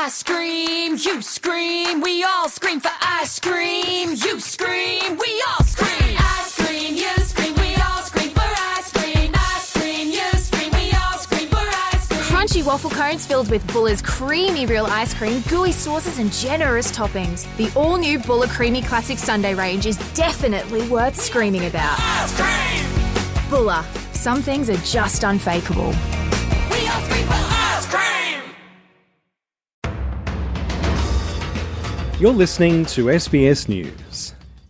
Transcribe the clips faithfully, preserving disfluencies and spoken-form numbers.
ice cream, you scream, we all scream for ice cream, you scream, we all scream. Ice cream, you scream, we all scream for ice cream. Ice cream, you scream, we all scream for ice cream. Crunchy waffle cones filled with Buller's creamy real ice cream, gooey sauces and generous toppings. The all-new Buller Creamy Classic Sundae range is definitely worth screaming about. Ice cream! Buller. Some things are just unfakeable. We all scream for ice cream! You're listening to S B S News.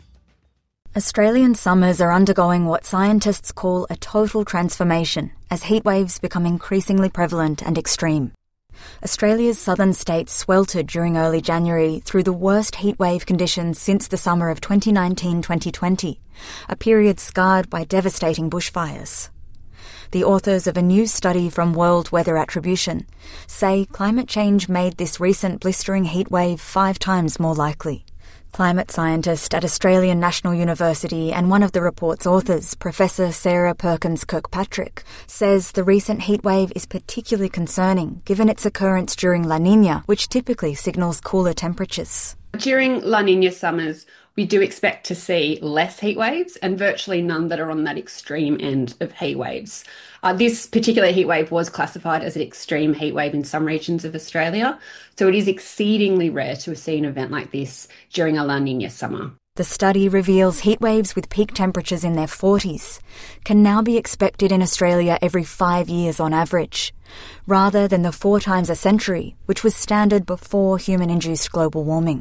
Australian summers are undergoing what scientists call a total transformation as heatwaves become increasingly prevalent and extreme. Australia's southern states sweltered during early January through the worst heatwave conditions since the summer of twenty nineteen twenty twenty, a period scarred by devastating bushfires. The authors of a new study from World Weather Attribution say climate change made this recent blistering heatwave five times more likely. Climate scientist at Australian National University and one of the report's authors, Professor Sarah Perkins-Kirkpatrick, says the recent heatwave is particularly concerning given its occurrence during La Niña, which typically signals cooler temperatures. During La Niña summers, we do expect to see less heat waves and virtually none that are on that extreme end of heat waves. Uh, this particular heat wave was classified as an extreme heat wave in some regions of Australia, so it is exceedingly rare to see an event like this during a La Niña summer. The study reveals heat waves with peak temperatures in their forties can now be expected in Australia every five years on average, rather than the four times a century, which was standard before human-induced global warming.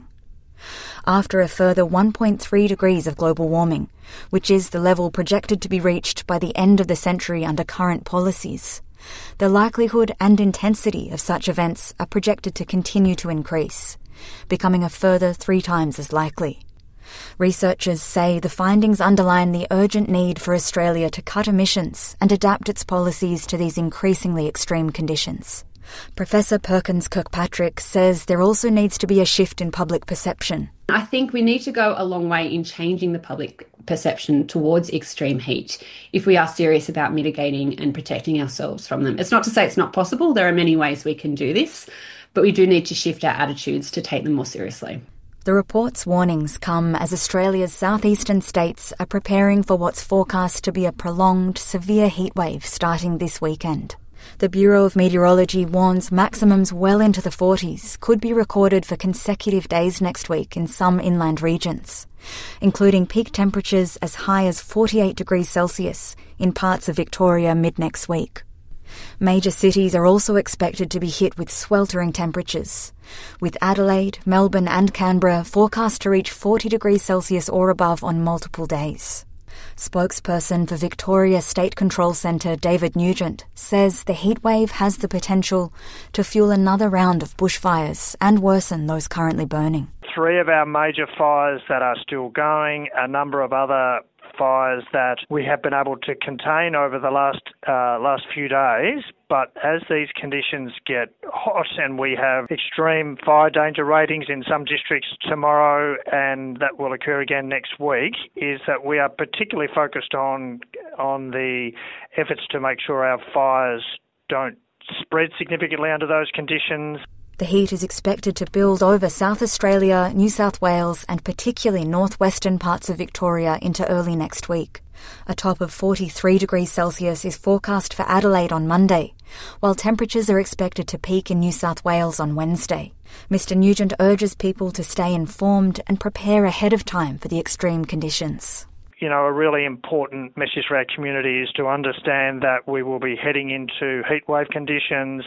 After a further one point three degrees of global warming, which is the level projected to be reached by the end of the century under current policies, the likelihood and intensity of such events are projected to continue to increase, becoming a further three times as likely. Researchers say the findings underline the urgent need for Australia to cut emissions and adapt its policies to these increasingly extreme conditions. Professor Perkins-Kirkpatrick says there also needs to be a shift in public perception. I think we need to go a long way in changing the public perception towards extreme heat if we are serious about mitigating and protecting ourselves from them. It's not to say it's not possible. There are many ways we can do this, but we do need to shift our attitudes to take them more seriously. The report's warnings come as Australia's southeastern states are preparing for what's forecast to be a prolonged, severe heatwave starting this weekend. The Bureau of Meteorology warns maximums well into the forties could be recorded for consecutive days next week in some inland regions, including peak temperatures as high as forty-eight degrees Celsius in parts of Victoria mid-next week. Major cities are also expected to be hit with sweltering temperatures, with Adelaide, Melbourne and Canberra forecast to reach forty degrees Celsius or above on multiple days. Spokesperson for Victoria State Control Centre, David Nugent, says the heatwave has the potential to fuel another round of bushfires and worsen those currently burning. Three of our major fires that are still going, a number of other fires that we have been able to contain over the last uh, last few days. But as these conditions get hot and we have extreme fire danger ratings in some districts tomorrow and that will occur again next week, is that we are particularly focused on on the efforts to make sure our fires don't spread significantly under those conditions. The heat is expected to build over South Australia, New South Wales and particularly northwestern parts of Victoria into early next week. A top of forty-three degrees Celsius is forecast for Adelaide on Monday, while temperatures are expected to peak in New South Wales on Wednesday. Mister Nugent urges people to stay informed and prepare ahead of time for the extreme conditions. You know, a really important message for our community is to understand that we will be heading into heatwave conditions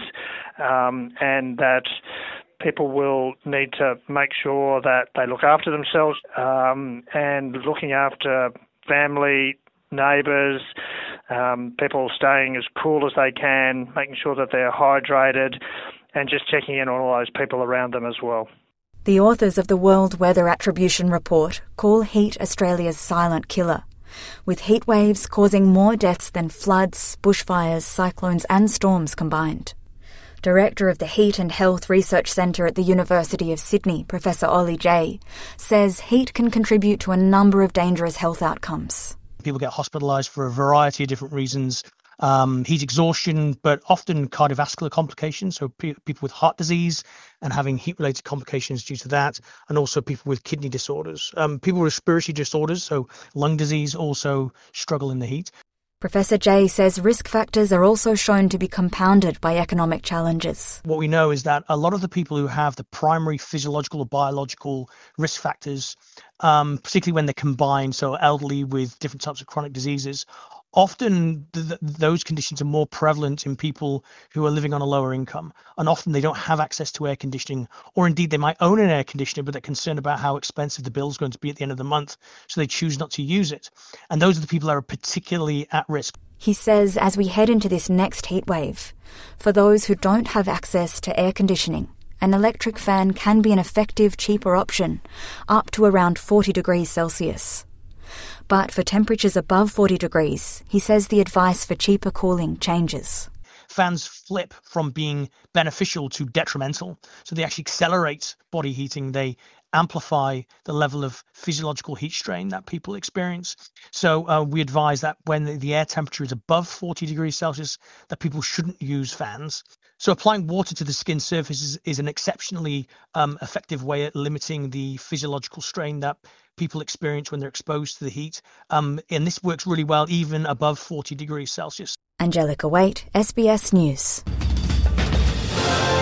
um, and that people will need to make sure that they look after themselves um, and looking after family, neighbours, um, people staying as cool as they can, making sure that they're hydrated and just checking in on all those people around them as well. The authors of the World Weather Attribution Report call heat Australia's silent killer, with heat waves causing more deaths than floods, bushfires, cyclones and storms combined. Director of the Heat and Health Research Centre at the University of Sydney, Professor Ollie Jay, says heat can contribute to a number of dangerous health outcomes. People get hospitalised for a variety of different reasons. um, heat exhaustion, but often cardiovascular complications. So pe- people with heart disease and having heat-related complications due to that, and also people with kidney disorders. Um, people with respiratory disorders, so lung disease, also struggle in the heat. Professor Jay says risk factors are also shown to be compounded by economic challenges. What we know is that a lot of the people who have the primary physiological or biological risk factors, um, particularly when they're combined, so elderly with different types of chronic diseases, often th- th- those conditions are more prevalent in people who are living on a lower income, and often they don't have access to air conditioning, or indeed they might own an air conditioner but they're concerned about how expensive the bill is going to be at the end of the month, so they choose not to use it. And those are the people that are particularly at risk. He says as we head into this next heatwave, for those who don't have access to air conditioning, an electric fan can be an effective, cheaper option, up to around forty degrees Celsius. But for temperatures above forty degrees, he says the advice for cheaper cooling changes. Fans flip from being beneficial to detrimental. So they actually accelerate body heating. They amplify the level of physiological heat strain that people experience. So uh, we advise that when the, the air temperature is above forty degrees Celsius, that people shouldn't use fans. So applying water to the skin surface is, is an exceptionally um, effective way at limiting the physiological strain that people experience when they're exposed to the heat. Um, and this works really well even above forty degrees Celsius. Angelica Waite, S B S News.